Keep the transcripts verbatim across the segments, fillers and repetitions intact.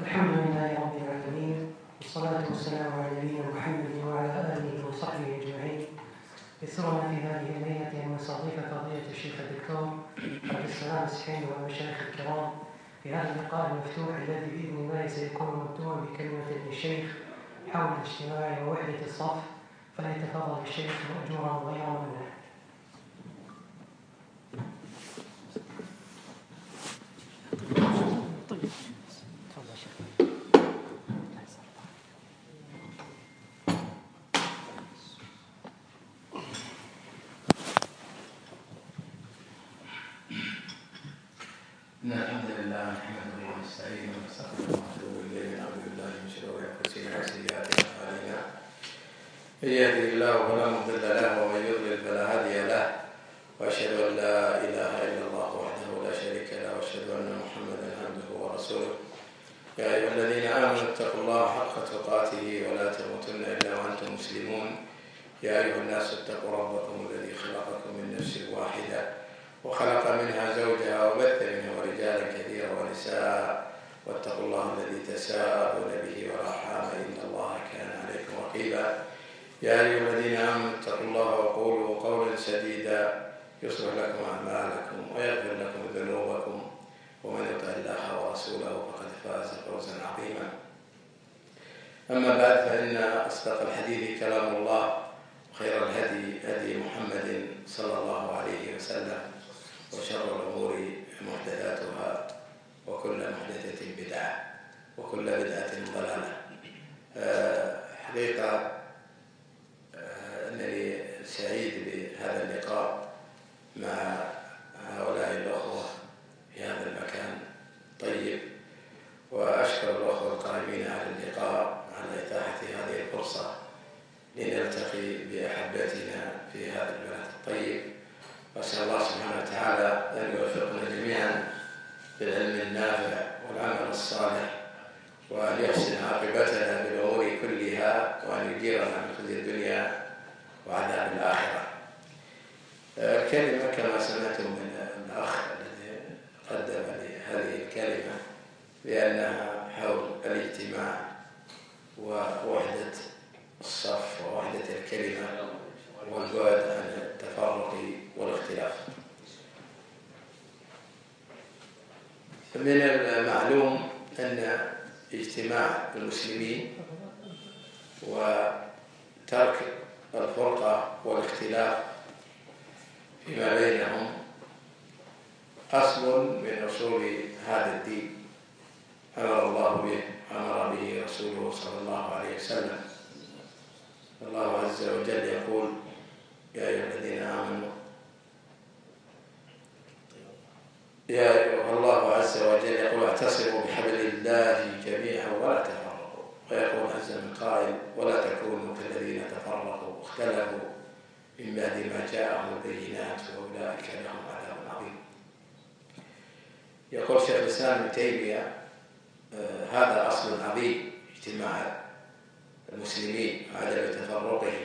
الحمد لله رب العالمين، والصلاة والسلام على نبينا محمد وعلى آله وصحبه أجمعين. يسرنا في هذه الليلة أن نستضيف فضيلة الشيخ الدكتور عبد السلام السحيمي والمشايخ الكرام في هذا اللقاء المفتوح الذي بإذن الله سيكون مبدوءا بكلمة للشيخ حول الاجتماع ووحدة الصف، فليتفضل الشيخ مأجورا غير ممنوع. إن الحمد لله نحمده ونستعينه ونستغفره ونتوب إليه ونعوذ بالله من شرور أنفسنا وسيئات أعمالنا. من يهده الله فلا مضل له ومن يضلل فلا هادي له، وأشهد أن لا إله إلا الله وحده لا شريك له، وأشهد أن محمدا عبده ورسوله. يا أيها الذين آمنوا اتقوا الله حق تقاته ولا تموتن إلا وأنتم مسلمون. يا أيها الناس اتقوا ربكم الذي خلقكم من نفس واحدة وخلق منها زوجها وبث منها رجالا كثيرا ونساء، واتقوا الله الذي تساءلون به والأرحام إن الله كان عليكم رقيبا. يا أيها الذين آمنوا اتقوا الله وقولوا قولا سديدا يصلح لكم أعمالكم ويغفر لكم ذنوبكم، ومن يطع الله ورسوله فقد فاز فوزا عظيما. أما بعد، فإن أصدق الحديث كلام الله، وخير الهدي هدي محمد صلى الله عليه وسلم، وشر الأمور محدثاتها، وكل محدثة بدعة، وكل بدعة ضلالة. أه حقيقة أه أنني سعيد بهذا اللقاء مع هؤلاء الأخوة في هذا المكان الطيب، وأشكر الأخوة القائمين على اللقاء على إتاحة هذه الفرصة لنلتقي بأحبتنا في هذا البلد الطيب. وأسأل الله سبحانه وتعالى أن يوفقنا جميعا بالعلم النافع والعمل الصالح، وأن يحسن عاقبتنا بالأمور كلها، وأن يجيرنا من خزي الدنيا وعذاب الآخرة. الكلمة كما سمعتم من الأخ الذي قدم لي هذه الكلمة بأنها حول الاجتماع ووحدة الصف ووحدة الكلمة والبعد عن التفرق والاختلاف. من المعلوم أن اجتماع المسلمين وترك الفرقة والاختلاف فيما بينهم أصل من أصول هذا الدين، أمر الله به أمر به رسوله صلى الله عليه وسلم. الله عز وجل يقول: يا أيها الذين آمنوا يا أيها الله عز وجل يقول: اعتصموا بحبل الله جميعا ولا تفرقوا. ويقول عز من قائل: ولا تكونوا كالذين تفرقوا واختلفوا من بعد ما جاءهم البينات وأولئك لهم عذاب عظيم. يقول شيخ الإسلام ابن تيمية: آه هذا أصل عظيم، اجتماع المسلمين وعدم تفرقهم،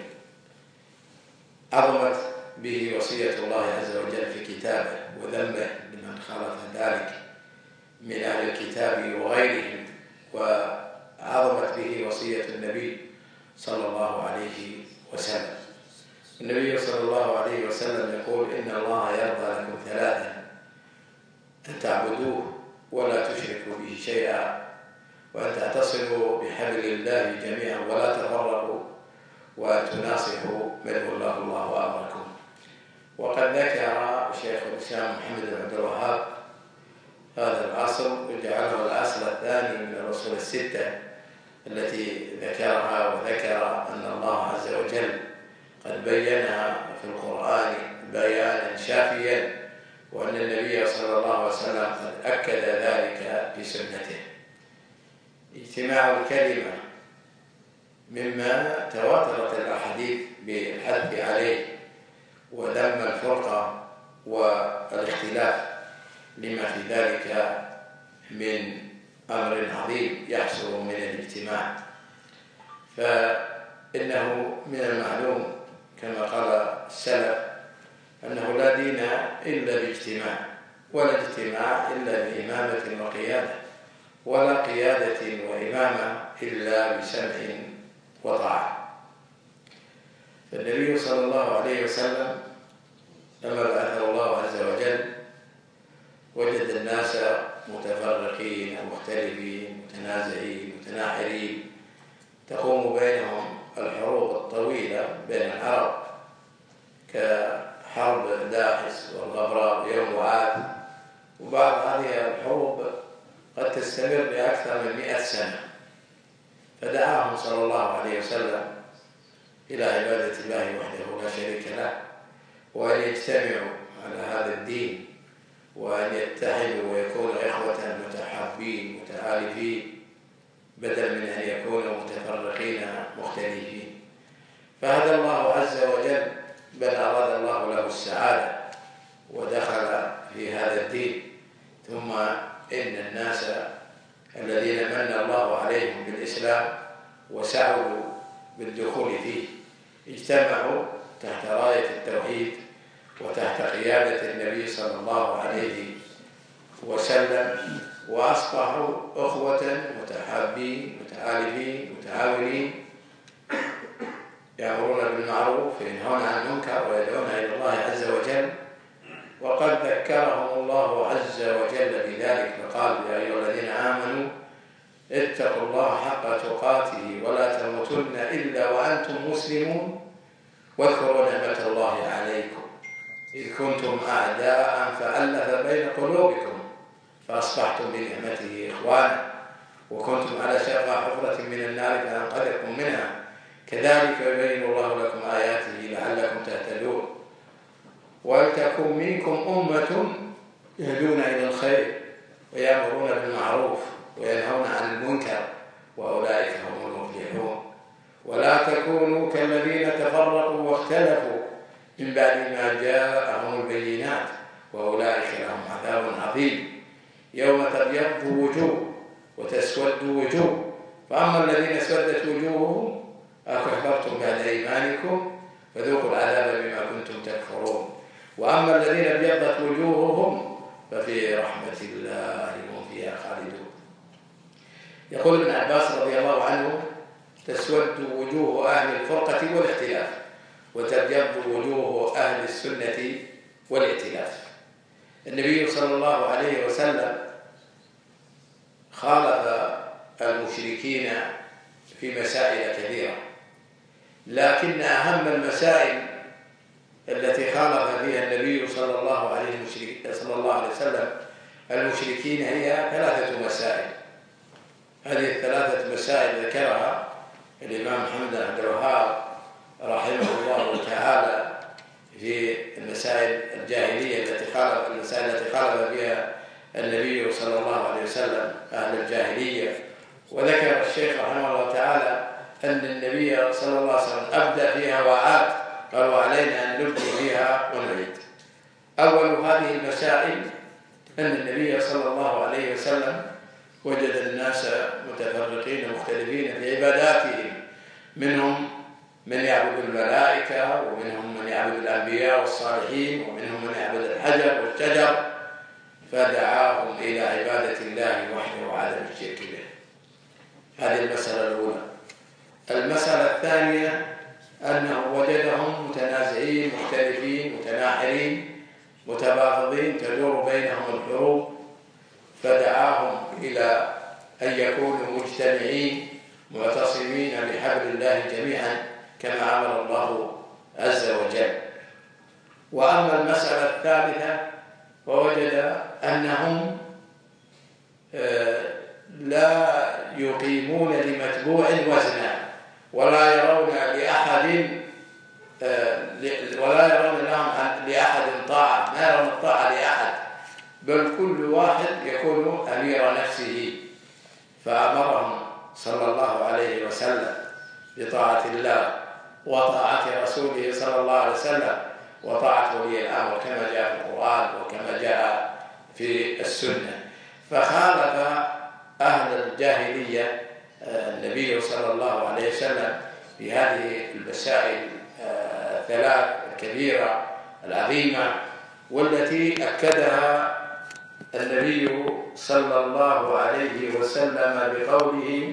عظمت به وصية الله عز وجل في كتابه وذمه لمن خالف ذلك من أهل الكتاب وغيرهم، وعظمت به وصية النبي صلى الله عليه وسلم. النبي صلى الله عليه وسلم يقول: إن الله يرضى لكم ثلاثا: أن تعبدوه ولا تشركوا به شيئا، وأن تعتصموا بحبل الله جميعا ولا تفرقوا، وأن تناصحوا من والله الله أمركم. وقد ذكر شيخ الإسلام محمد بن عبد الوهاب هذا الأصل وجعله الأصل الثاني من الأصول الستة التي ذكرها، وذكر أن الله عز وجل قد بينها في القرآن بيانا شافيا، وأن النبي صلى الله عليه وسلم قد أكد ذلك في سنته. اجتماع الكلمة مما تواترت الأحاديث بالحث عليه وذم الفرقة والاختلاف، لما في ذلك من أمر عظيم يحصل من الاجتماع. فإنه من المعلوم كما قال السلف أنه لا دين إلا باجتماع، ولا اجتماع إلا بإمامة وقيادة، ولا قيادة وإمامة إلا بسمع وطاعة. فالنبي صلى الله عليه وسلم لما بعثه الله عز وجل وجد الناس متفرقين مختلفين متنازعين متناحرين، تقوم بينهم الحروب الطويلة بين العرب كحرب داحس والغبراء ويوم وعاد، وبعض هذه الحروب قد تستمر لأكثر من مئة سنة. فدعاهم صلى الله عليه وسلم إلى عبادة الله وحده لا شريك له، وأن يجتمعوا على هذا الدين، وأن يتحدوا ويكونوا إخوة متحابين متآلفين بدل من أن يكونوا متفرقين مختلفين. فهدى الله عز وجل، بل أراد الله له السعادة ودخل في هذا الدين. ثم إن الناس الذين من الله عليهم بالإسلام وسعوا بالدخول فيه اجتمعوا تحت راية التوحيد وتحت قيادة النبي صلى الله عليه وسلم، وأصبحوا أخوة متحابين متآلفين متعاونين، يأمرون بالمعروف وينهون عن المنكر ويدعون إلى الله عز وجل. وقد ذكرهم الله عز وجل بذلك فقال: يا أيها الذين آمنوا اتقوا الله حق تقاته ولا تموتن إلا وأنتم مسلمون واذكروا نعمة الله عليكم إذ كنتم أعداء فألف بين قلوبكم فأصبحتم بنعمته إخوانا وكنتم على شفا حفرة من النار فأنقذكم منها كذلك يبين الله لكم آياته لعلكم تهتدون. ولتكن منكم أمة يهدون إلى الخير ويأمرون بالمعروف وينهون عن المنكر وأولئك هم المفلحون. ولا تكونوا كالذين تفرقوا واختلفوا من بعد ما جاءهم البينات وأولئك لهم عذاب عظيم. يوم تبيض وجوه وتسود وجوه، فأما الذين اسودت وجوههم أكفرتم بعد إيمانكم فذوقوا العذاب بما كنتم تكفرون، وأما الذين ابيضت وجوههم ففي رحمة الله هم فيها خالدون. يقول ابن عباس رضي الله عنه: تسود وجوه أهل الفرقة والاختلاف وتبيض وجوه أهل السنة والائتلاف. النبي صلى الله عليه وسلم خالف المشركين في مسائل كثيرة، لكن أهم المسائل التي خالف فيها النبي صلى الله عليه صلى الله عليه وسلم المشركين هي ثلاثة مسائل. هذه الثلاثة مسائل ذكرها الإمام محمد بن عبد الوهاب رحمه الله تعالى في المسائل الجاهلية التي خالف المسائل التي خالف فيها النبي صلى الله عليه وسلم أهل الجاهلية. وذكر الشيخ رحمه الله تعالى أن النبي صلى الله عليه وسلم أبدأ فيها وعاد، قال: وعلينا أن نبدأ فيها ونعيد. أول هذه المسائل أن النبي صلى الله عليه وسلم وجد الناس متفرقين مختلفين في عباداتهم، منهم من يعبد الملائكة ومنهم من يعبد الأنبياء والصالحين ومنهم من يعبد الحجر والشجر، فدعاهم إلى عبادة الله وحده وعدم الشرك به. هذه المسألة الأولى. المسألة الثانية أنه وجدهم متنازعين مختلفين متناحرين متباغضين تدور بينهم الحروب، فدعاهم إلى أن يكونوا مجتمعين معتصمين بحبل الله جميعا كما أمر الله عز وجل. وأما المسألة الثالثة فوجد أنهم لا يقيمون لمتبوع وزنا ولا يرون لأحد ولا يرون لهم لأحد طاعة، ما يرون الطاعة لأحد، بل كل واحد يكون أمير نفسه. فأمرهم صلى الله عليه وسلم بطاعة الله وطاعة رسوله صلى الله عليه وسلم وطاعة ولي الأمر كما جاء في القرآن وكما جاء في السنة. فخالف أهل الجاهلية النبي صلى الله عليه وسلم في هذه المسائل الثلاث الكبيرة العظيمة، والتي أكدها النبي صلى الله عليه وسلم بقوله: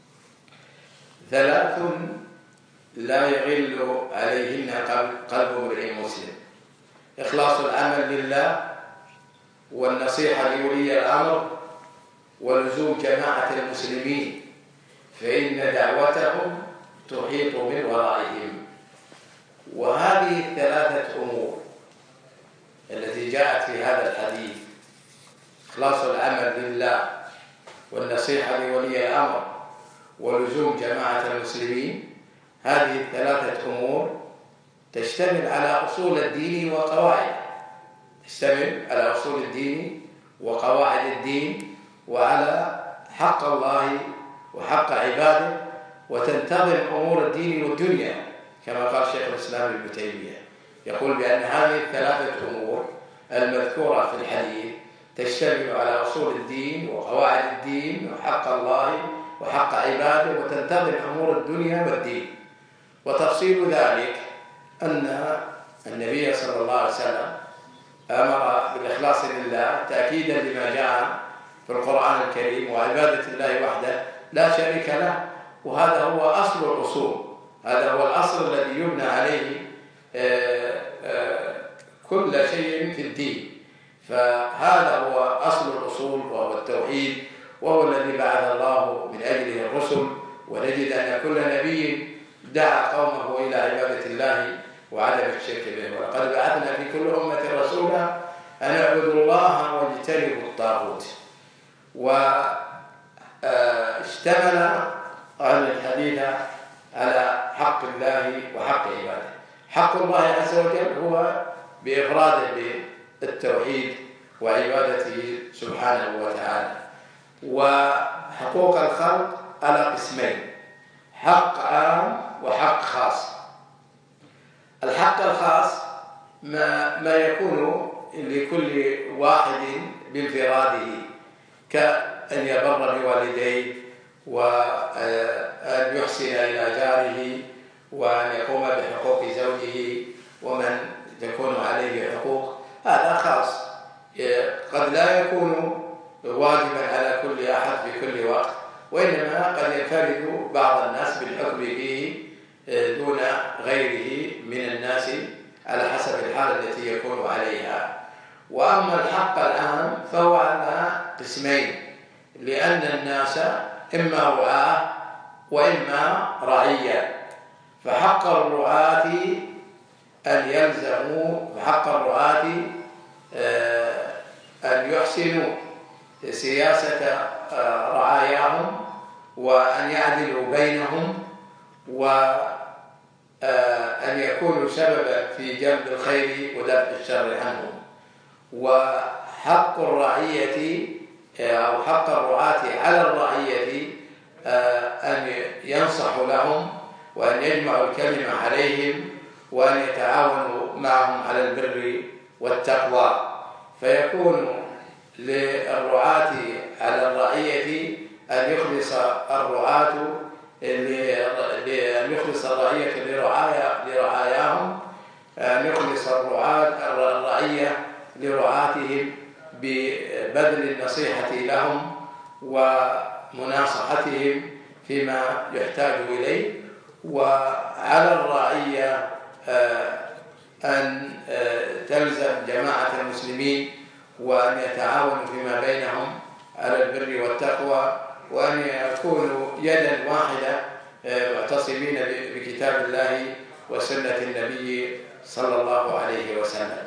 ثلاث لا يغل عليهن قلب امرئ مسلم: إخلاص العمل لله، والنصيحة لولي الأمر، ولزوم جماعة المسلمين، فإن دعوتهم تحيط من ورائهم. وهذه الثلاثة أمور التي جاءت في هذا الحديث، إخلاص العمل لله، والنصيحة لولي الأمر، ولزوم جماعة المسلمين، هذه الثلاثة أمور تشتمل على أصول الدين وقواعد تشتمل على أصول الدين وقواعد الدين، وعلى حق الله وحق عباده، وتنتظم أمور الدين والدنيا، كما قال شيخ الإسلام ابن تيمية، يقول بأن هذه الثلاثة أمور المذكورة في الحديث تشتمل على أصول الدين وقواعد الدين وحق الله وحق عباده، وتنتظم أمور الدنيا والدين. وتفصيل ذلك أن النبي صلى الله عليه وسلم أمر بالإخلاص لله تأكيدا لما جاء في القرآن الكريم، وعبادة الله وحده لا شريك له، وهذا هو أصل الأصول، هذا هو الأصل الذي يبنى عليه كل شيء في الدين. فهذا هو أصل الأصول، وهو التوحيد، وهو الذي بعث الله من أجله الرسل. ونجد أن كل نبي دعا قومه إلى عبادة الله وعدم الشرك به. ولقد بعثنا في كل أمة رسولا أن اعبدوا الله واجتنبوا الطاغوت. واشتمل عن الحديث على حق الله وحق عباده. حق الله عز وجل هو بإفراده بالتوحيد وعبادته سبحانه وتعالى. وحقوق الخلق على قسمين: حق عام وحق خاص. الحق الخاص ما, ما يكون لكل واحد بانفراده، كأن يبر بوالديه، وأن يحسن إلى جاره، وأن يقوم بحقوق زوجه ومن تكون عليه حقوق. هذا خاص، قد لا يكون واجبا على كل أحد في كل وقت، وإنما قد ينفرد بعض الناس بالحكم فيه دون غيره من الناس على حسب الحالة التي يكون عليها. وأما الحق العام فهو على قسمين، لأن الناس إما رعاة وإما رعية. فحق الرعاة أن يلزموا فحق الرعاة أن يحسنوا سياسة رعاياهم، وأن يعدلوا بينهم، وأن يكونوا سببا في جلب الخير ودفع الشر عنهم. وحق الرعية أو حق الرعاة على الرعية أن ينصحوا لهم، وأن يجمعوا الكلمة عليهم، وأن يتعاونوا معهم على البر والتقوى. فيكون للرعاة على الرعية أن يخلص الرعاة أن يخلص الرعية لرعاياهم، أن يخلص الرعاة الرعية لرعاتهم ببذل النصيحة لهم ومناصحتهم فيما يحتاج إليه. وعلى الرعية أن تلزم جماعة المسلمين، وأن يتعاونوا فيما بينهم على البر والتقوى، وأن يكونوا يدا واحدة معتصمين بكتاب الله وسنة النبي صلى الله عليه وسلم.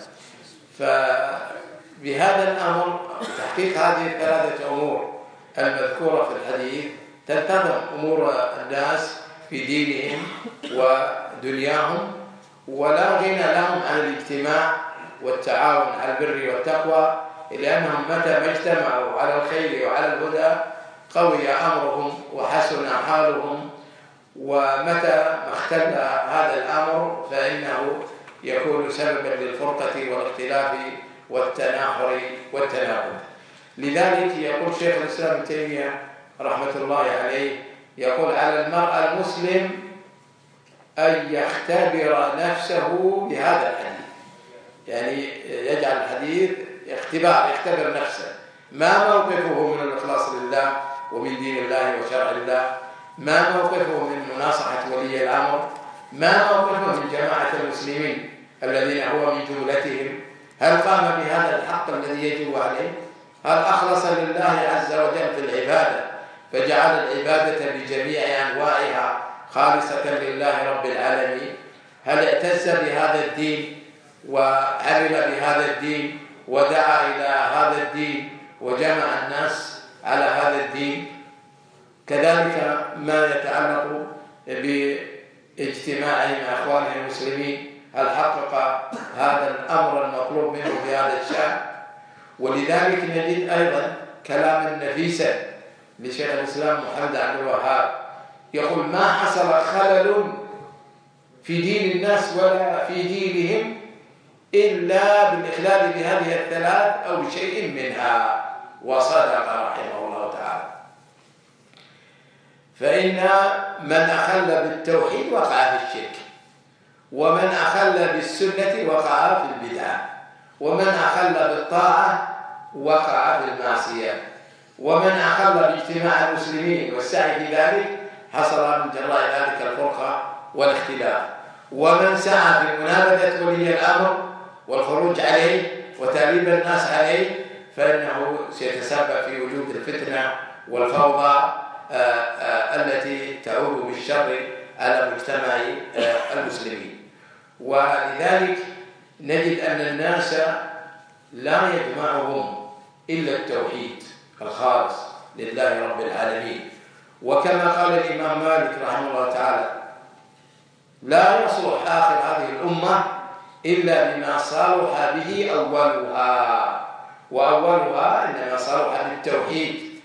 فبهذا الأمر، تحقيق هذه الثلاثة أمور المذكورة في الحديث، تنتظم أمور الناس في دينهم ودنياهم، ولا غنى لهم عن الاجتماع والتعاون على البر والتقوى، لأنهم متى ما اجتمعوا على الخير وعلى الهدى قوي أمرهم وحسن حالهم، ومتى ما اختل هذا الأمر فإنه يكون سببا للفرقة والاختلاف والتناحر والتناقض. لذلك يقول شيخ الإسلام ابن تيمية رحمة الله عليه، يقول: على المرء المسلم أن يختبر نفسه بهذا الحديث، يعني يجعل الحديث اختبار، يختبر نفسه، ما موقفه من الإخلاص لله ومن دين الله وشرع الله، ما موقفه من مناصحة ولي الأمر، ما موقفه من جماعة المسلمين الذين هو من جملتهم، هل قام بهذا الحق الذي يجب عليه؟ هل أخلص لله عز وجل في العبادة فجعل العبادة بجميع أنواعها خالصة لله رب العالمين؟ هل اعتز بهذا الدين وعمل بهذا الدين ودعا إلى هذا الدين وجمع الناس على هذا الدين؟ كذلك ما يتعلق باجتماعه مع أخوانه المسلمين، هل حقق هذا الأمر المطلوب منه في هذا الشأن؟ ولذلك نجد أيضا كلاما نفيسا لشيخ الإسلام محمد عبد الوهاب يقول: ما حصل خلل في دين الناس ولا في دينهم إلا بالإخلال بهذه الثلاث أو بشيء منها. وصدق رحمه الله تعالى. فإن من أخل بالتوحيد وقع في الشرك، ومن أخل بالسنة وقع في البدعة، ومن أخل بالطاعة وقع في المعصية، ومن أخل باجتماع المسلمين والسعي في ذلك حصل من جراء ذلك الفرقة والاختلاف، ومن سعى في منابذة ولي الأمر والخروج عليه وتأليب الناس عليه فإنه سيتسبب في وجود الفتنة والفوضى التي تعود بالشر على مجتمع المسلمين. ولذلك نجد أن الناس لا يجمعهم إلا التوحيد الخالص لله رب العالمين. وكما قال الإمام مالك رحمه الله تعالى: لا يصلح آخر هذه الأمة إلا بما صلح به أولها، وأولها إنما صلح بالتوحيد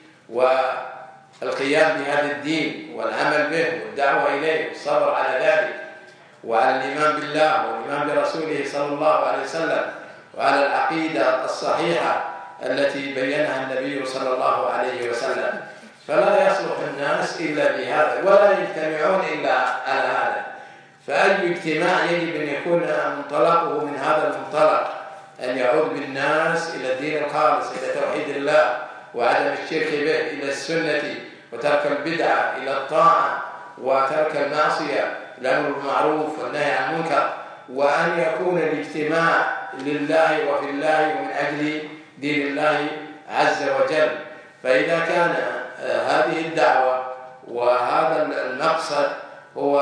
والقيام بهذا الدين والعمل به والدعوة إليه والصبر على ذلك، وعلى الإيمان بالله والإيمان برسوله صلى الله عليه وسلم، وعلى العقيدة الصحيحة التي بينها النبي صلى الله عليه وسلم. فلا يصلح الناس إلا بهذا، ولا يجتمعون إلا على هذا. فأي اجتماع يجب أن يكون منطلقه من هذا المنطلق، أن يعود بالناس إلى الدين الخالص، إلى توحيد الله وعدم الشرك به، إلى السنة وترك البدعة، إلى الطاعة وترك المعصية، الأمر بالمعروف والنهي عن المنكر، وأن يكون الاجتماع لله وفي الله ومن أجل دين الله عز وجل. فإذا كان هذه الدعوة وهذا المقصد هو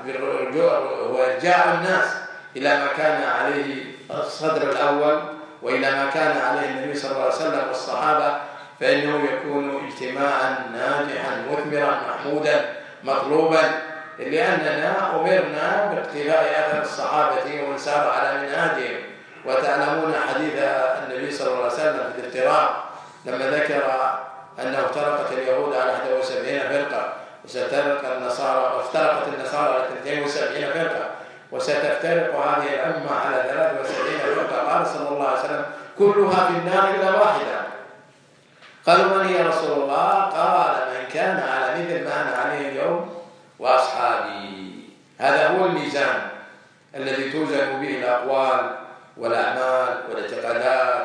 هو إرجاع الناس إلى ما كان عليه الصدر الأول وإلى ما كان عليه النبي صلى الله عليه وسلم والصحابة، فإنه يكون اجتماعا ناجحا مثمرا محمودا مطلوبا، لأننا أمرنا باقتفاء أثر الصحابة ومن سار على منهاجهم. وتعلمون حديث النبي صلى الله عليه وسلم في الافتراق لما ذكر أنه افترقت اليهود على إحدى وسبعين فرقة، وستفترق النصارى وافترقت النصارى على اثنتين وسبعين فرقة، وستفترق هذه الأمة على ثلاث وسبعين فرقة. قال صلى الله عليه وسلم: كلها في النار إلا واحدة. قالوا: من هي رسول الله؟ قال: من كان على مثل ما أنا عليه اليوم وأصحابي. هذا هو الميزان الذي توزن به الأقوال والأعمال والاعتقادات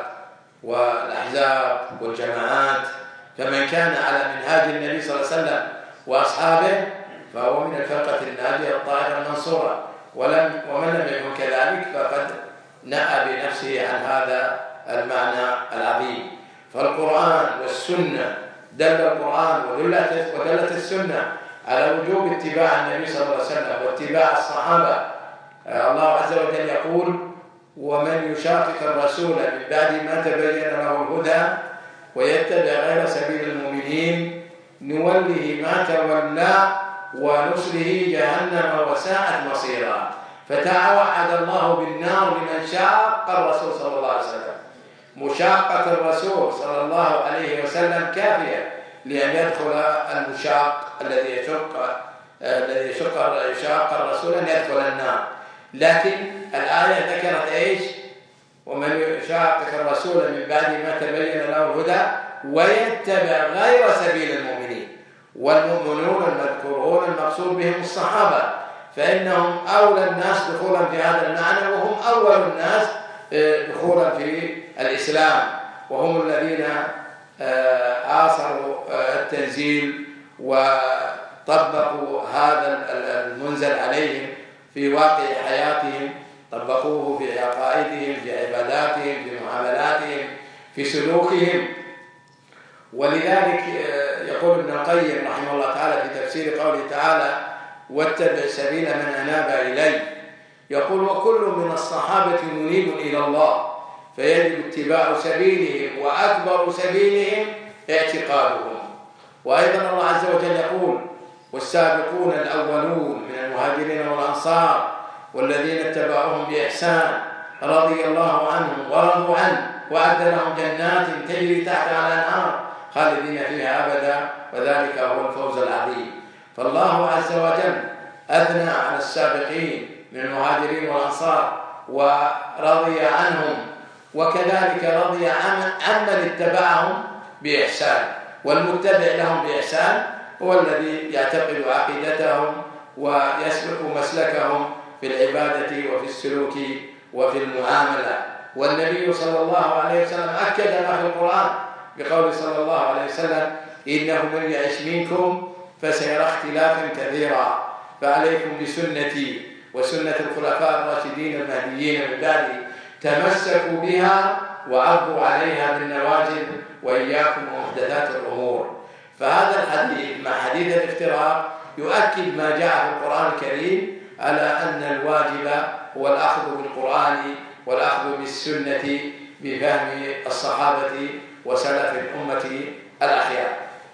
والأحزاب والجماعات. فمن كان على منهاج النبي صلى الله عليه وسلم وأصحابه فهو من الفرقة الناجية الطائفة المنصورة، ولم ومن لم يكن كذلك فقد نأى بنفسه عن هذا المعنى العظيم. فالقرآن والسنة، دل القرآن ودلت السنة على وجوب اتباع النبي صلى الله عليه وسلم واتباع الصحابة. الله عز وجل يقول: ومن يشاقق الرسول من بعد ما تبين له الهدى ويتبع غير سبيل المؤمنين نوله ما تولى ونصله جهنم وساءت مصيرا. فتوعد الله بالنار لمن شاق الرسول صلى الله عليه وسلم. مشاقة الرسول صلى الله عليه وسلم كافية لأن يدخل المشاق الذي يشق الذي يشق يشاق الرسول أن يدخل النار. لكن الآية ذكرت إيش؟ ومن يشاقق الرسول من بعد ما تبين له الهدى ويتبع غير سبيل المؤمنين. والمؤمنون المذكورون المقصود بهم الصحابة، فإنهم أولى الناس دخولا في هذا المعنى، وهم أول الناس دخولا في الإسلام، وهم الذين آثروا التنزيل وطبقوا هذا المنزل عليهم في واقع حياتهم، طبقوه في عقائدهم، في عباداتهم، في معاملاتهم، في سلوكهم. ولذلك يقول ابن القيم رحمه الله تعالى في تفسير قوله تعالى: واتبع سبيل من أناب إلي، يقول: وكل من الصحابة منيب إلى الله، فيجب اتباع سبيلهم، وأكبر سبيلهم اعتقادهم. وأيضا الله عز وجل يقول: والسابقون الأولون من المهاجرين والأنصار والذين اتبعوهم بإحسان رضي الله عنهم ورضوا عنه وأعد لهم جنات تجري تحتها الأنهار خالدين فيها أبدا وذلك هو الفوز العظيم. فالله عز وجل أثنى على السابقين من المهاجرين والأنصار ورضي عنهم، وكذلك رضي عن من اتبعهم بإحسان، والمتبع لهم بإحسان هو الذي يعتقد عقيدتهم ويسلك مسلكهم في العبادة وفي السلوك وفي المعاملة. والنبي صلى الله عليه وسلم أكد ما في القرآن بقول صلى الله عليه وسلم: إنه من يعش منكم فسيرى اختلافا كثيرا، فعليكم بسنتي وسنة الخلفاء الراشدين المهديين من بعدي، تمسكوا بها وعضوا عليها بالنواجذ وإياكم ومحدثات الأمور. فهذا الحديث مع حديث الافتراق يؤكد ما جاء في القرآن الكريم على أن الواجب هو الأخذ بالقرآن والأخذ بالسنة بفهم الصحابة وسلف الأمة الأخيار.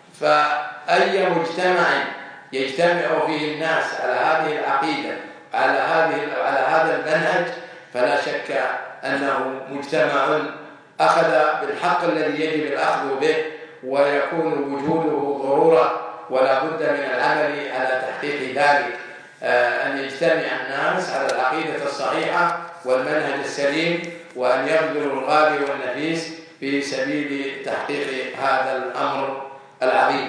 فأي مجتمع يجتمع فيه الناس على هذه العقيدة على هذه على هذا المنهج فلا شك أنه مجتمع أخذ بالحق الذي يجب الأخذ به، ويكون وجوده ضرورة ولا بد من العمل على تحقيق ذلك، أن يجتمع الناس على العقيدة الصحيحة والمنهج السليم، وأن يبذلوا الغالي والنفيس في سبيل تحقيق هذا الأمر العظيم.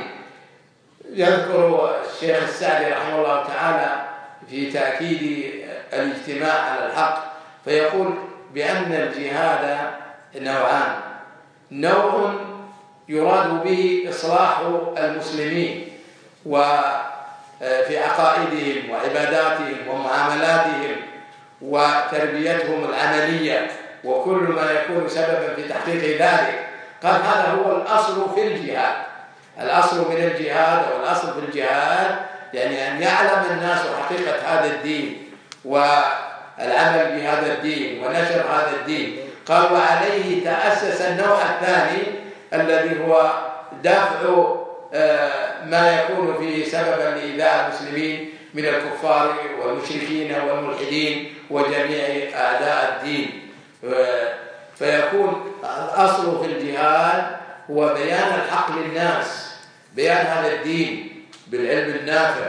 يذكر الشيخ السعدي رحمه الله تعالى في تأكيد الاجتماع على الحق فيقول بأن الجهاد نوعان: نوع يراد به إصلاح المسلمين وفي عقائدهم وعباداتهم ومعاملاتهم وتربيتهم العملية وكل ما يكون سببا في تحقيق ذلك. قال هذا هو الأصل في الجهاد. الأصل من الجهاد والأصل في الجهاد يعني أن يعلم الناس حقيقة هذا الدين والعمل بهذا الدين ونشر هذا الدين. قال وعليه تأسس النوع الثاني الذي هو دفع ما يكون فيه سببا لإيذاء المسلمين من الكفار والمشركين والملحدين وجميع أعداء الدين. فيكون الأصل في الجهاد هو بيان الحق للناس، بيان هذا الدين بالعلم النافع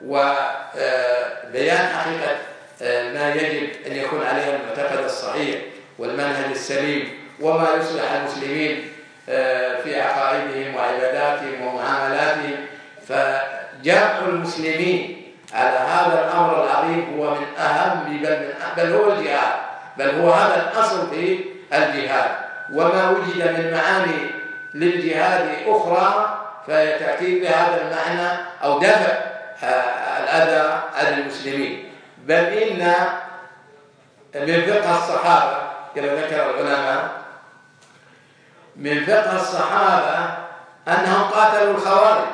وبيان حقيقة ما يجب أن يكون عليه المعتقد الصحيح والمنهج السليم وما يصلح المسلمين في عقائدهم وعباداتهم ومعاملاتهم. فجمع المسلمين على هذا الأمر العظيم هو من أهم بل, من بل هو الجهاد، بل هو هذا الأصل في الجهاد. وما وجد من معاني للجهاد أخرى فهي تأكيد لهذا المعنى أو دفع الأذى عن المسلمين. بل إن من فقه الصحابة كما ذكر العلماء من فقه الصحابة أنهم قاتلوا الخوارج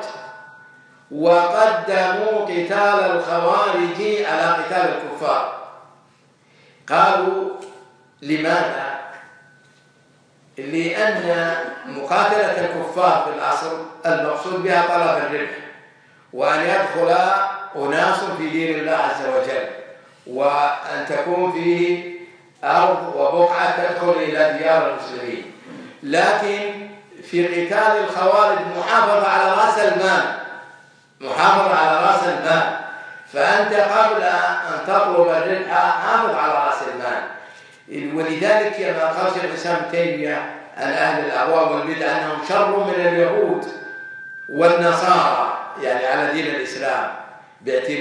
وقدموا قتال الخوارج على قتال الكفار. قالوا لماذا؟ لأن مقاتلة الكفار في الأصل المقصود بها طلب الربح وأن يدخل أناس في دين الله عز وجل وأن تكون فيه أرض وبقعة تدخل إلى ديار المسلمين. لكن في قتال الخوارج محافظة على رأس المال، محافظة على رأس المال. فأنت قبل أن تطلب الربح حافظ على رأس المال. ولذلك كما قال شيخ الإسلام ابن تيمية عن أهل الأهواء والبدع أنهم شر من اليهود والنصارى يعني على دين الإسلام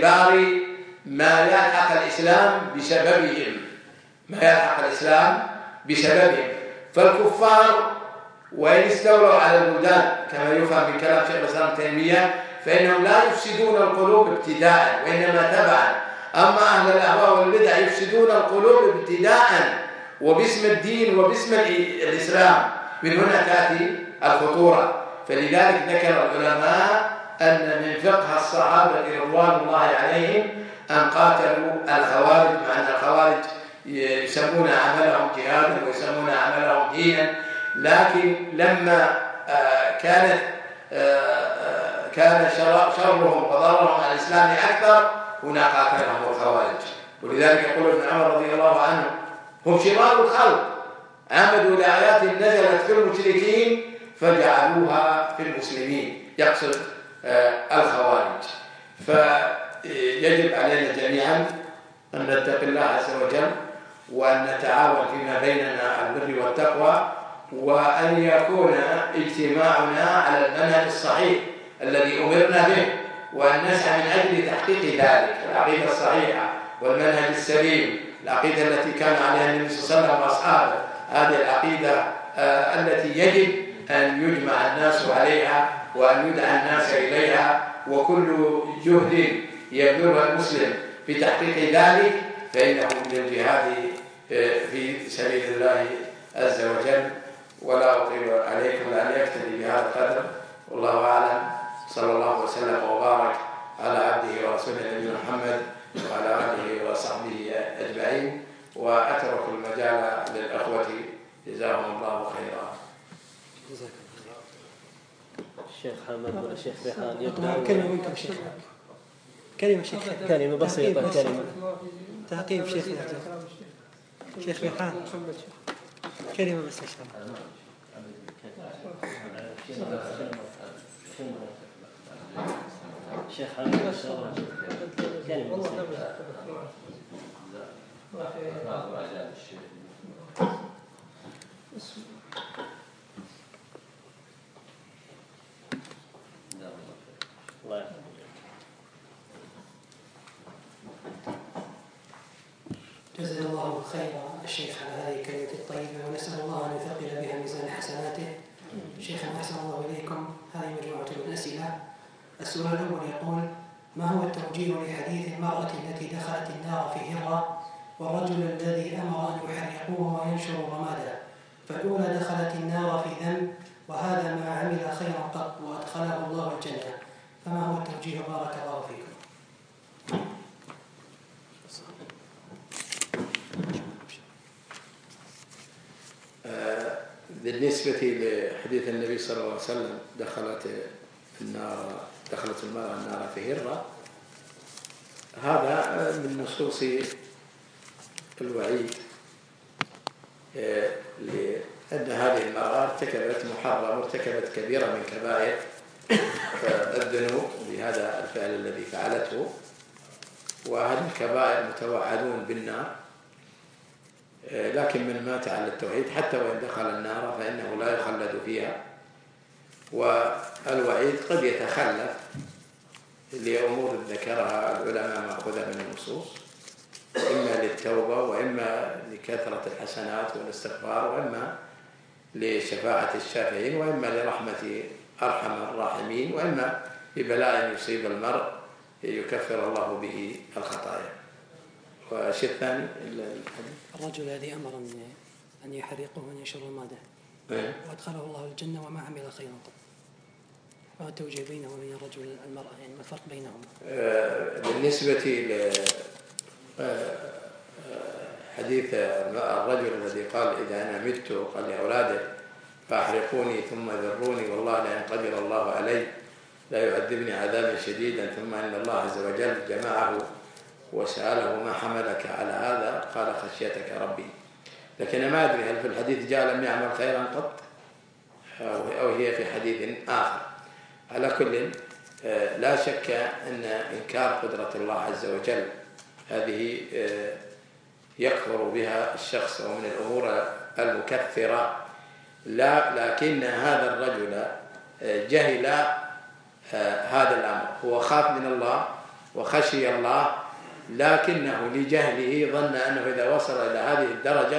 باعتبار ما يلحق الإسلام بسببهم، ما يلحق الإسلام بسببهم. فالكفار وإن استولوا على البلدان كما يفهم من كلام شيخ الإسلام ابن تيمية فإنهم لا يفسدون القلوب ابتداء وإنما تبعا. أما أهل الأهواء والبدع يفسدون القلوب ابتداء وباسم الدين وباسم الإسلام، من هنا تأتي الخطورة. فلذلك ذكر العلماء أن من فقه الصحابة رضوان الله عليهم أن قاتلوا الخوارج، مع أن الخوارج يسمون عملهم جهادا ويسمون عملهم دينا، لكن لما كانت كان شرهم وضررهم على الإسلام أكثر هنا قاتلهم الخوارج. ولذلك يقول ابن عمر رضي الله عنه هم شرار الخلق عمدوا لآيات نزلت في المشركين فجعلوها في المسلمين، يقصد الخوارج. فيجب علينا جميعا أن نتقي الله عز وجل وأن نتعاون فيما بيننا البر والتقوى، وأن يكون اجتماعنا على المنهج الصحيح الذي أمرنا به، وأن نسعى من أجل تحقيق ذلك، العقيدة الصحيحة والمنهج السليم، العقيدة التي كان عليها النبي صلى الله عليه وسلم وأصحابه. هذه العقيدة آه التي يجب أن يجمع الناس عليها وأن يدعى الناس إليها، وكل جهد يبذله المسلم في تحقيق ذلك فإنه من الجهاد في سبيل الله عز وجل. ولا أطيل عليكم لأن يكتفي بهذا القدر، والله أعلم. صلى الله وسلم وبارك على عبده ورسوله نبينا محمد وعلى آله وصحبه أجمعين. وأترك المجال للأخوة جزاهم الله خيرا. الشيخ حمد ولا الشيخ ريحان يبدأ؟ كلمة منكم شيخ. كلمة شيخ. كلمة بسيطة. كلمة تعقيب شيخ. شيخ ريحان. كلمة بس يا شيخ. الشيخ حمد كلمة بسيطة. جزا الله خيرا الشيخ على هذه الكلمة الطيبة، ونسأل الله أن يثقل بها ميزان حسناته. شيخنا أحسن الله إليكم، هذه مجموعة من الأسئلة. السؤال الأول يقول: ما هو التوجيه لحديث المرأة التي دخلت النار في هرة والرجل الذي أمر أن يحرقوه وينشروا رماده؟ فالأولى دخلت النار في ذنب وهذا ما عمل خيرا قط وأدخله الله الجنة، فما هو التوجيه بارك الله فيكم؟ بالنسبة لحديث النبي صلى الله عليه وسلم دخلت النار دخلت المرأة النار في هرة، هذا من نصوص الوعيد لأن هذه المرأة ارتكبت محرم، ارتكبت كبيرة من كبائر الذنوب بهذا الفعل الذي فعلته، وهذه الكبائر متوعدون بالنار. لكن من مات على التوحيد حتى وإن دخل النار فإنه لا يخلد فيها. والوعيد قد يتخلف لأمور ذكرها العلماء مأخوذة من النصوص، إما للتوبة وإما لكثرة الحسنات والاستغفار وإما لشفاعة الشافعين وإما لرحمة أرحم الراحمين وإما ببلاء يصيب المرء يكفر الله به الخطايا. والشيء الثاني الرجل الذي أمر أن يحرقوه وأن ينشروا رماده وأدخله الله الجنة وما عمل خيرا قط، ما التوجيه بينه وبين الرجل المرأة، يعني ما الفرق بينهم؟ بالنسبة لحديث الرجل الذي قال إذا أنا مت قال لأولاده فأحرقوني ثم ذروني والله لأن قدر الله علي لا يعذبني عذابا شديدا، ثم أن الله عز وجل جمعه وسأله ما حملك على هذا قال خشيتك ربي. لكن ما أدري هل في الحديث جاء لم يعمل خيرا قط أو هي في حديث آخر. على كل لا شك أن إنكار قدرة الله عز وجل هذه يكفر بها الشخص ومن الأمور المكثرة، لا لكن هذا الرجل جهل هذا الأمر، هو خاف من الله وخشي الله، لكنه لجهله ظن أنه إذا وصل إلى هذه الدرجة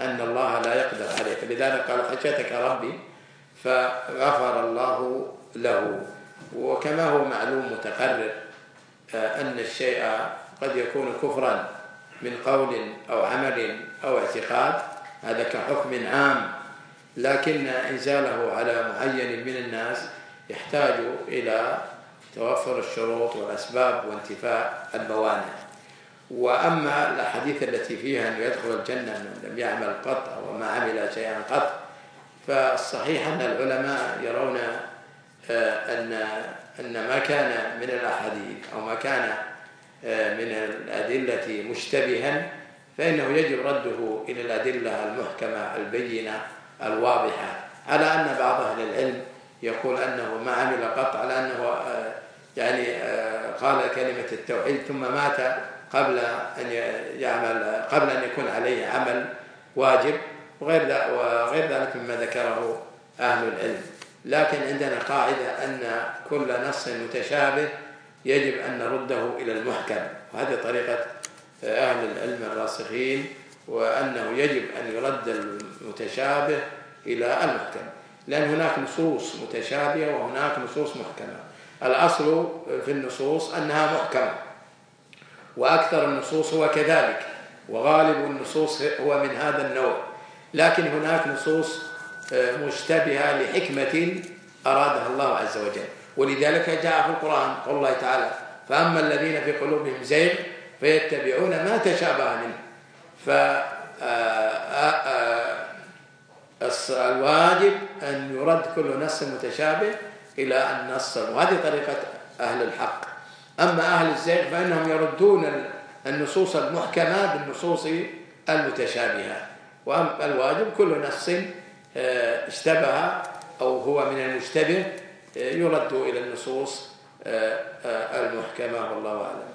أن الله لا يقدر عليه، فلذلك قال خشيتك ربي فغفر الله له. وكما هو معلوم متقرر أن الشيء قد يكون كفرا من قول أو عمل أو اعتقاد، هذا كحكم عام، لكن إنزاله على معين من الناس يحتاج إلى توفر الشروط والأسباب وانتفاء الموانع. وأما الأحاديث التي فيها أن يدخل الجنة من لم يعمل قط أو ما عمل شيئا قط، فالصحيح أن العلماء يرون أن أن ما كان من الأحاديث أو ما كان من الأدلة مشتبها فإنه يجب رده إلى الأدلة المحكمة البينة الواضحة، على أن بعض أهل العلم يقول أنه ما عمل قط، على أنه يعني قال كلمة التوحيد ثم مات قبل أن يعمل قبل أن يكون عليه عمل واجب، وغير وغير ذلك مما ذكره أهل العلم. لكن عندنا قاعدة أن كل نص متشابه يجب أن نرده إلى المحكم، وهذه طريقة أهل العلم الراسخين، وأنه يجب أن يرد المتشابه إلى المحكم، لأن هناك نصوص متشابهة وهناك نصوص محكمة. الأصل في النصوص أنها محكمة، وأكثر النصوص هو كذلك، وغالب النصوص هو من هذا النوع، لكن هناك نصوص مشتبهة لحكمة أرادها الله عز وجل، ولذلك جاء في القرآن قول الله تعالى فأما الذين في قلوبهم زيغ فيتبعون ما تشابه منه. فالواجب أن يرد كل نص متشابه إلى النص، وهذه طريقة أهل الحق. أما أهل الزيغ فإنهم يردون النصوص المحكمة بالنصوص المتشابهة، وأما الواجب كل نص اشتبه أو هو من المشتبه يرد إلى النصوص المحكمة، والله أعلم.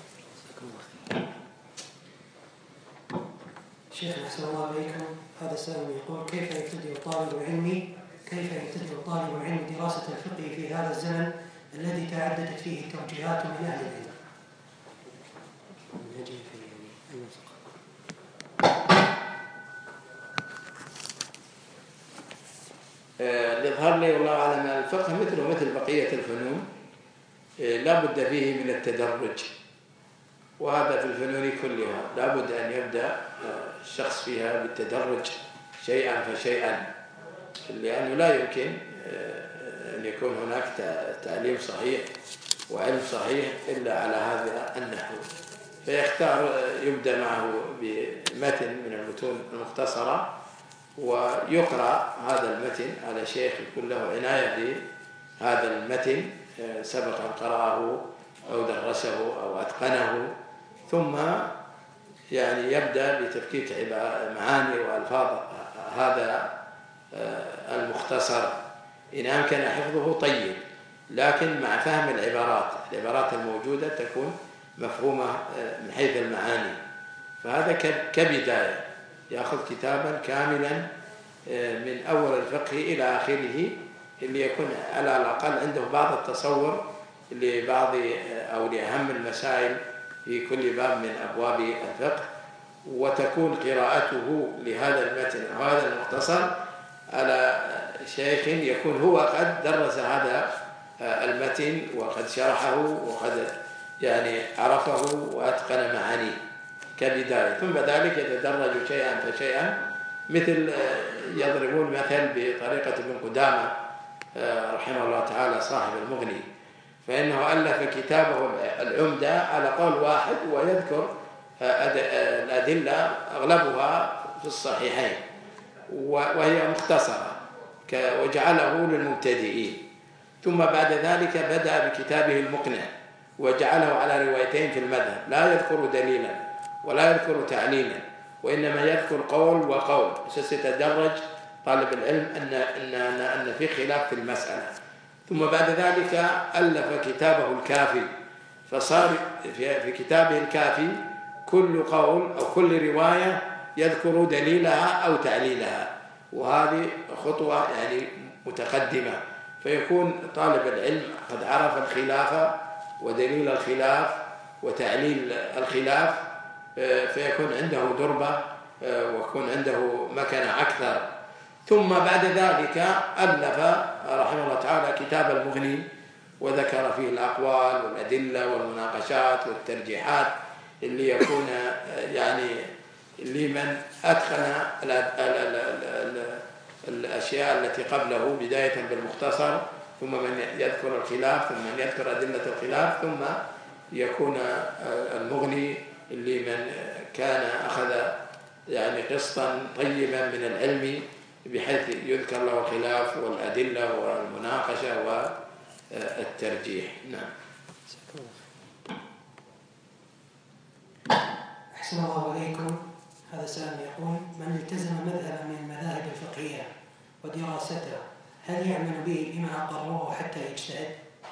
شيخ أحسن الله عليكم، هذا سائل يقول كيف يبتدئ طالب العلم كيف يبتدئ طالب العلم دراسة الفقه في هذا الزمن الذي تعددت فيه التوجيهات من أهل العلم؟ يظهر لي والله أعلم الفقه مثله مثل بقية الفنون لا بد فيه من التدرج، وهذا في الفنون كلها لا بد أن يبدأ الشخص فيها بالتدرج شيئا فشيئا، لأنه لا يمكن أن يكون هناك تعليم صحيح وعلم صحيح إلا على هذا النحو. فيختار يبدأ معه بمتن من المتون المختصرة ويقرأ هذا المتن على شيخ يكون له عناية بهذا المتن سبق أن قرأه أو درسه أو أتقنه، ثم يعني يبدأ بتفكيك معاني وألفاظ هذا المختصر إن أمكن حفظه طيب، لكن مع فهم العبارات العبارات الموجودة تكون مفهومة من حيث المعاني. فهذا كبداية يأخذ كتابا كاملا من أول الفقه إلى آخره اللي يكون على الأقل عنده بعض التصور لبعض أو لأهم المسائل في كل باب من أبواب الفقه، وتكون قراءته لهذا المتن وهذا المختصر على شيخ يكون هو قد درس هذا المتن وقد شرحه وقد يعني عرفه وأتقن معانيه كبداية، ثم ذلك يتدرج شيئا فشيئا، مثل يضربون مثل بطريقة ابن قدامة رحمه الله تعالى صاحب المغني، فإنه ألف كتابه العمدة على قول واحد ويذكر الأدلة أغلبها في الصحيحين وهي مختصرة وجعله للمبتدئين، ثم بعد ذلك بدأ بكتابه المقنع وجعله على روايتين في المذهب، لا يذكر دليلا ولا يذكر تعليلا، وإنما يذكر قول وقول سيتدرج طالب العلم أن, أن, أن, أن في خلاف في المسألة. ثم بعد ذلك ألف كتابه الكافي، فصار في, في كتابه الكافي كل قول أو كل رواية يذكر دليلها أو تعليلها، وهذه خطوة يعني متقدمة، فيكون طالب العلم قد عرف الخلاف ودليل الخلاف وتعليل الخلاف، فيكون عنده دربة ويكون عنده مكنة أكثر. ثم بعد ذلك ألف رحمه الله تعالى كتاب المغني، وذكر فيه الأقوال والأدلة والمناقشات والترجيحات اللي يكون يعني لمن أتقن الأشياء التي قبله، بداية بالمختصر، ثم من يذكر الخلاف، ثم من يذكر أدلة الخلاف، ثم يكون المغني اللي من كان أخذ يعني قسطا طيبا من العلم بحيث يذكر له الخلاف والأدلة والمناقشة والترجيح. نعم. أحسن الله عليكم. هذا سؤال يقول: من التزم مذهبا من المذاهب الفقهية ودراسته هل يعمل به بما أقرره حتى يجتهد؟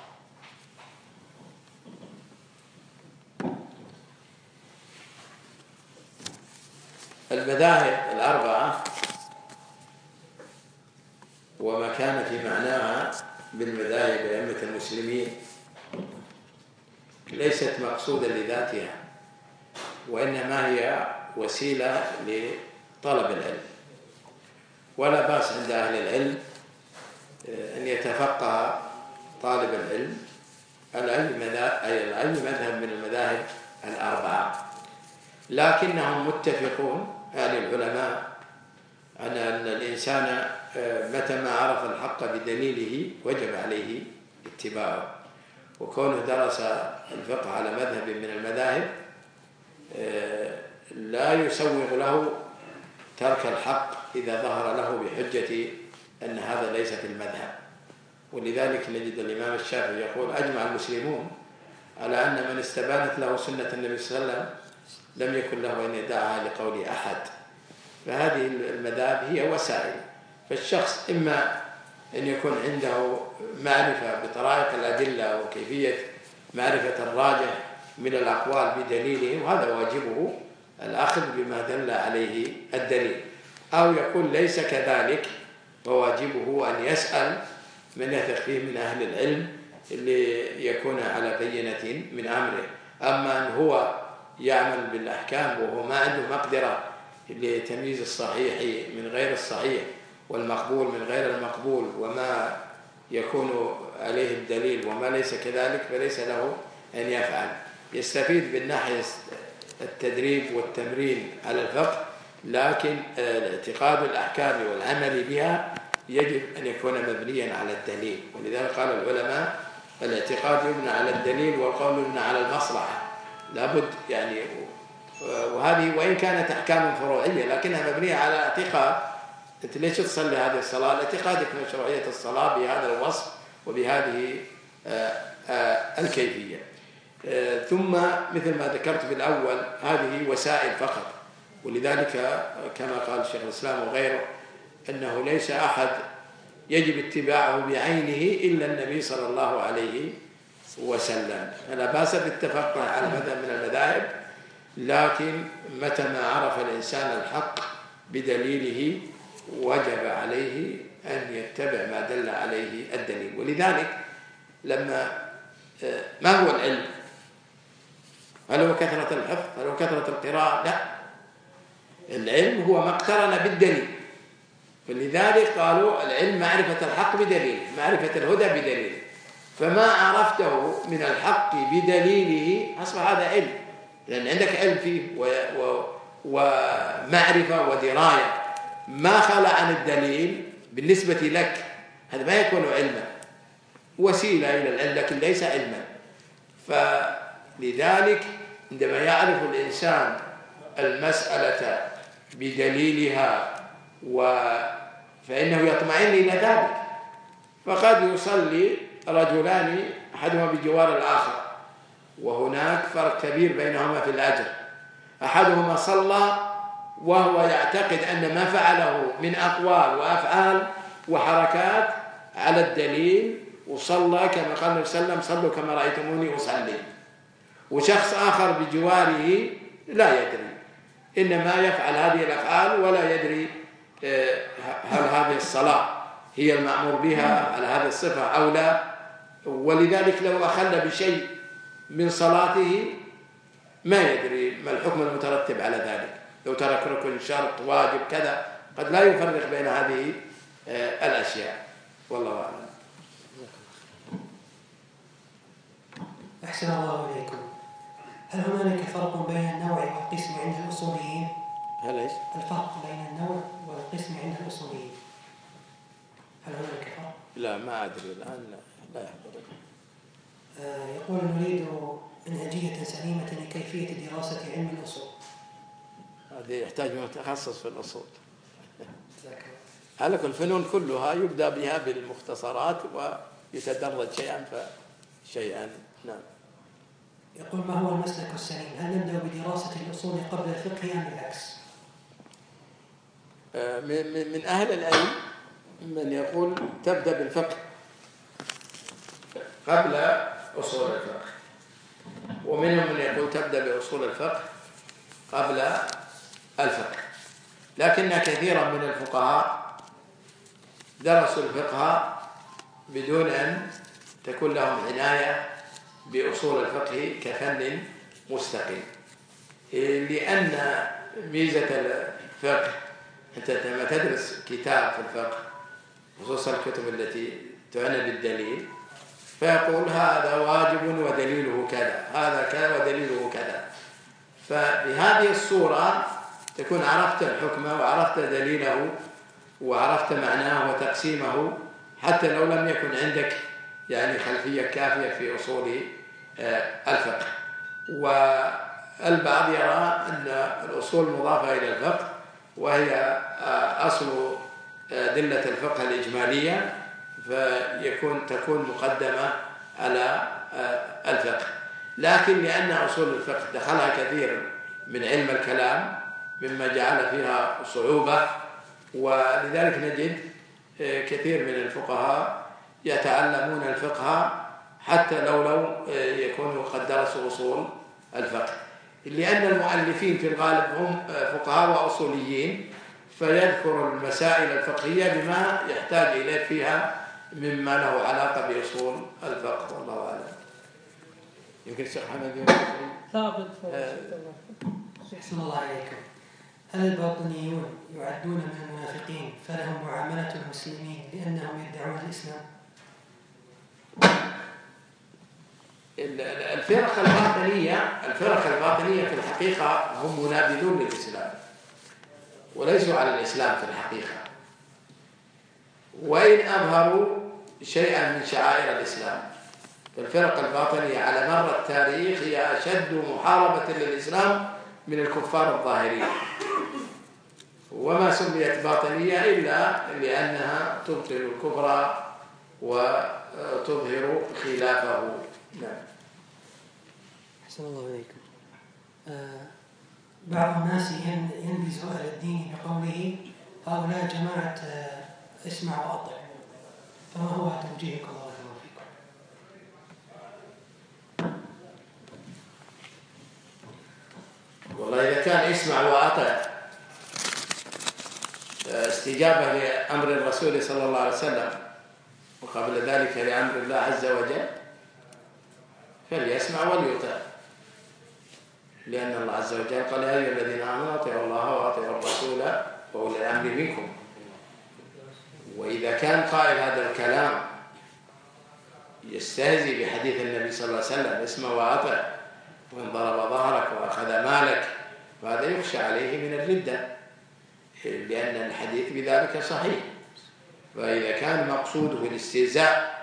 المذاهب الأربعة وما كان في معناها بالمذاهب أئمة المسلمين ليست مقصودة لذاتها، وإنما هي وسيلة لطلب العلم. ولا بأس عند أهل العلم أن يتفقه طالب العلم العلم مذهب من المذاهب الأربعة، لكنهم متفقون أهل العلماء على أن الإنسان متى ما عرف الحق بدليله وجب عليه اتباعه، وكونه درس الفقه على مذهب من المذاهب لا يسوغ له ترك الحق إذا ظهر له بحجة أن هذا ليس في المذهب. ولذلك نجد الإمام الشافعي يقول: أجمع المسلمون على أن من استبانت له سنة النبي صلى الله عليه وسلم لم يكن له أن يدعها لقول أحد. فهذه المذاهب هي وسائل، فالشخص إما أن يكون عنده معرفة بطرائق الأدلة وكيفية معرفة الراجح من الأقوال بدليله، وهذا واجبه الأخذ بما دل عليه الدليل، أو يقول ليس كذلك وواجبه أن يسأل من يثق فيه من أهل العلم اللي يكون على بينة من أمره. أما أن هو يعمل بالأحكام وهو ما عنده مقدرة لتمييز الصحيح من غير الصحيح والمقبول من غير المقبول، وما يكون عليه الدليل وما ليس كذلك، فليس له أن يفعل. يستفيد بالناحية التدريب والتمرين على الفقه، لكن الاعتقاد الأحكام والعمل بها يجب أن يكون مبنيا على الدليل. ولذلك قال العلماء: الاعتقاد يبنى على الدليل والقول يبنى على المصلحة. لابد يعني، وهذه وإن كانت أحكام فروعية لكنها مبنية على اعتقاد. أنت ليش تصلي هذه الصلاة؟ اعتقادك مشروعية الصلاة بهذا الوصف وبهذه الكيفية. ثم مثل ما ذكرت في الأول، هذه وسائل فقط. ولذلك كما قال الشيخ الإسلام وغيره أنه ليس أحد يجب اتباعه بعينه إلا النبي صلى الله عليه وسلم. فلا بأس بالتفقه على مذهب من المذاهب، لكن متى ما عرف الإنسان الحق بدليله وجب عليه أن يتبع ما دل عليه الدليل. ولذلك لما ما هو العلم؟ هل هو كثرة الحفظ؟ هل هو كثرة القراءة؟ لا، العلم هو ما اقترن بالدليل. فلذلك قالوا العلم معرفة الحق بدليل، معرفة الهدى بدليل. فما عرفته من الحق بدليله أصبح هذا علم، لأن عندك علم فيه ومعرفة ودراية ما خلى عن الدليل بالنسبة لك، هذا ما يكون علما، وسيلة إلى العلم لكن ليس علما. فلذلك عندما يعرف الإنسان المسألة بدليلها فإنه يطمئن إلى ذلك. فقد يصلي رجلان أحدهما بجوار الآخر وهناك فرق كبير بينهما في الأجر، أحدهما صلى وهو يعتقد أن ما فعله من أقوال وأفعال وحركات على الدليل، وصلى كما قال النبي صلى الله عليه وسلم: صلوا كما رأيتموني أصلي. وشخص آخر بجواره لا يدري، إنما يفعل هذه الأفعال ولا يدري هل هذه الصلاة هي المأمور بها على هذه الصفة أو لا. ولذلك لو أخل بشيء من صلاته ما يدري ما الحكم المترتب على ذلك، لو ترك ركن شرط واجب كذا، قد لا يفرق بين هذه الأشياء، والله أعلم. أحسن الله إليكم. هل هنالك فرق بين النوع والقسم عند الأصوليين؟ هل إيش؟ الفرق بين النوع والقسم عند الأصوليين، هل هنالك فرق؟ لا ما أدري الآن، لا, لا يحضر. آه يقول نريد منهجية سليمة لكيفية دراسة علم الأصول. هذه يحتاج متخصص في الأصول. على كل الفنون كلها يبدأ بها بالمختصرات ويتدرج شيئا فشيئا. نعم. يقول ما هو المسلك السليم؟ هل نبدأ بدراسة الأصول قبل الفقه أم بالعكس؟ من أهل العلم من يقول تبدأ بالفقه قبل أصول الفقه، ومنهم من يقول تبدأ بأصول الفقه قبل الفقه، لكن كثيرا من الفقهاء درسوا الفقه بدون أن تكون لهم عناية بأصول الفقه كفن مستقل، لأن ميزة الفقه أنت لما تدرس كتاب في الفقه خصوصا الكتب التي تعنى بالدليل فيقول هذا واجب ودليله كذا، هذا كذا ودليله كذا، فبهذه الصورة تكون عرفت الحكم وعرفت دليله وعرفت معناه وتقسيمه، حتى لو لم يكن عندك يعني خلفية كافية في أصول الفقه. والبعض يرى أن الأصول مضافة إلى الفقه وهي أصل دلة الفقه الإجمالية، فيكون تكون مقدمة على الفقه، لكن لأن أصول الفقه دخلها كثير من علم الكلام مما جعل فيها صعوبة، ولذلك نجد كثير من الفقهاء يتعلمون الفقه حتى لو لو يكونوا قد درسوا أصول الفقه، لأن المؤلفين في الغالب هم فقهاء وأصوليين، فيذكر المسائل الفقهية بما يحتاج إليه فيها مما له علاقة بأصول الفقه، والله أعلم. يمكن الشيخ محمد يقول ثابت. أحسن الله عليكم. هل الباطنيون يعدون من المنافقين فلهم معاملة المسلمين لأنهم يدعون الإسلام؟ الفرق الباطنية الفرق الباطنية في الحقيقة هم منابذون للإسلام وليسوا على الإسلام في الحقيقة، وإن أظهروا شيئا من شعائر الإسلام. فالفرق الباطنية على مر التاريخ هي أشد محاربة للإسلام من الكفار الظاهرين، وما سميت باطنية إلا لأنها تبطل الكفر وتظهر خلافه. نعم. أحسن الله إليكم. آه بعض الناس ينبذ أهل الدين بقوله هؤلاء جماعة آه اسمع وأطع، فما هو توجيهك الله فيكم؟ والله إذا كان اسمع وأطع استجابة لأمر الرسول صلى الله عليه وسلم وقبل ذلك لأمر الله عز وجل فليسمع وليطع، لأن الله عز وجل قال يا أيها الذين آمنوا أطيعوا الله وأطيعوا الرسول وأولي الأمر منكم. وإذا كان قائل هذا الكلام يستهزئ بحديث النبي صلى الله عليه وسلم اسمع وأطع وإن ضرب ظهرك وأخذ مالك فهذا يخشى عليه من الردة، لأن الحديث بذلك صحيح. فإذا كان مقصوده الاستهزاء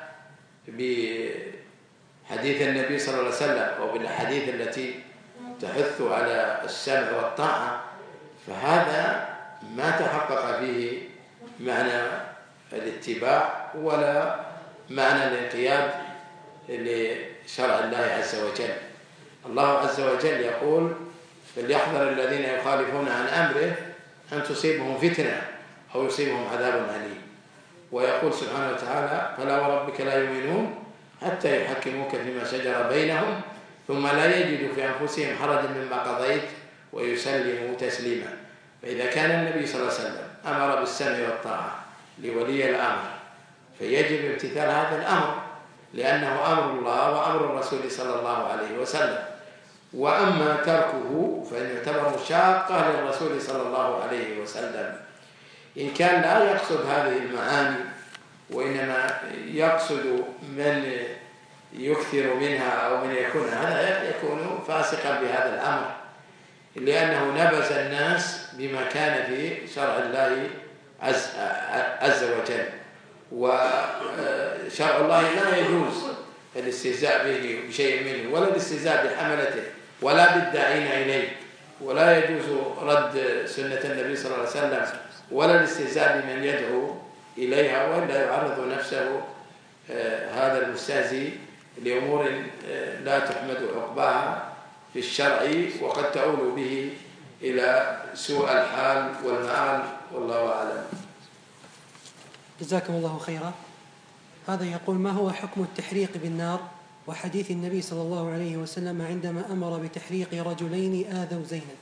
بحديث النبي صلى الله عليه وسلم وبالحديث التي تحث على السمع والطاعة فهذا ما تحقق فيه معنى الاتباع ولا معنى الانقياد لشرع الله عز وجل. الله عز وجل يقول فليحذر الذين يخالفون عن أمره أن تصيبهم فتنة أو يصيبهم عذاب أليم، ويقول سبحانه وتعالى فلا وربك لا يؤمنون حتى يحكموك فيما شجر بينهم ثم لا يجدوا في أنفسهم حرجا مما قضيت ويسلموا تسليما. فإذا كان النبي صلى الله عليه وسلم أمر بالسمع والطاعة لولي الأمر فيجب امتثال هذا الأمر، لأنه أمر الله وأمر الرسول صلى الله عليه وسلم. وأما تركه فإنه يعتبر مشاقة للرسول صلى الله عليه وسلم، إن كان لا يقصد هذه المعاني وإنما يقصد من يكثر منها أو من يكون، هذا يكون فاسقا بهذا الأمر، لأنه نبذ الناس بما كان في شرع الله عز, عز وجل. وشرع الله لا يجوز الاستهزاء به بشيء منه، ولا الاستهزاء بحملته ولا بالداعين إليه، ولا يجوز رد سنة النبي صلى الله عليه وسلم، ولا الاستهزاء بمن يدعو إليها، ولا يعرض نفسه هذا المستهزئ لأمور لا تحمد عقباها في الشرع، وقد تؤول به إلى سوء الحال والمآل، والله أعلم. جزاكم الله خيرا. هذا يقول: ما هو حكم التحريق بالنار وحديث النبي صلى الله عليه وسلم عندما أمر بتحريق رجلين آذوا زينب؟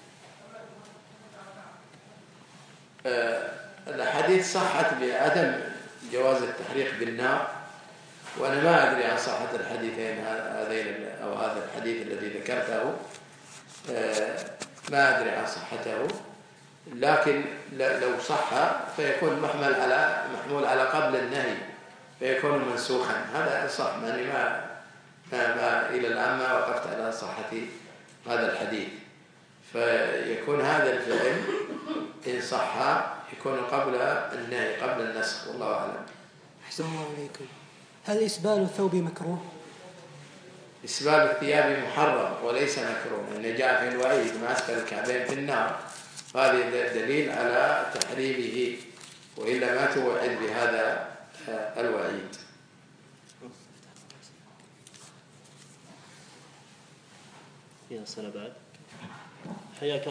أه الحديث صحت بعدم جواز التحريق بالنار، وأنا ما أدري عن صحة الحديثين هذين أو هذا الحديث الذي ذكرته، أه ما أدري عن صحته، لكن لو صح فيكون محمل على محمول على قبل النهي فيكون منسوخا، هذا صح. ماني ما ما, ما إلى الآن ما وقفت على صحة هذا الحديث، فيكون هذا الفعل إن صح يكون قبل النهي قبل النسخ، والله أعلم. أحسن الله عليكم. هل إسبال الثوب مكروه؟ إسبال الثياب محرم وليس مكروه، لأن جاء في الوعيد ما أسفل الكعبين في النار، هذا دليل على تحريمه، وإلا ما توعد بهذا الوعيد. يا صلاة بعد حياك